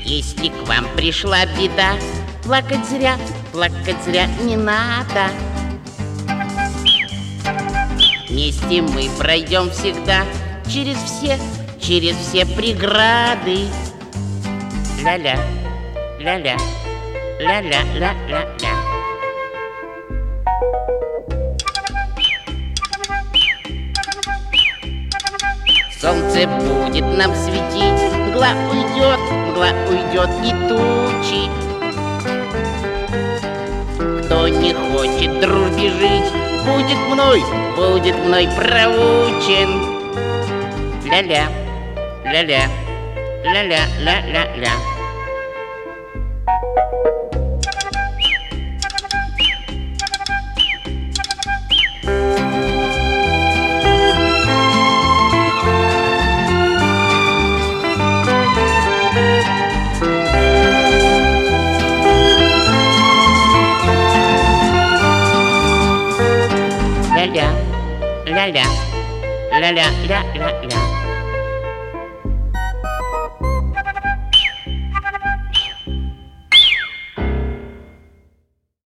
Если к вам пришла беда, плакать зря не надо. Вместе мы пройдем всегда через все преграды. Ля-ля, ля-ля, ля-ля-ля-ля-ля. Солнце будет нам светить, мгла уйдет и тучи. Кто не хочет дружбе жить, будет мной проучен. Ля-ля, ля-ля, ля-ля, ля-ля-ля. Ля-ля, ля-ля, ля-ля, ля-ля-ля.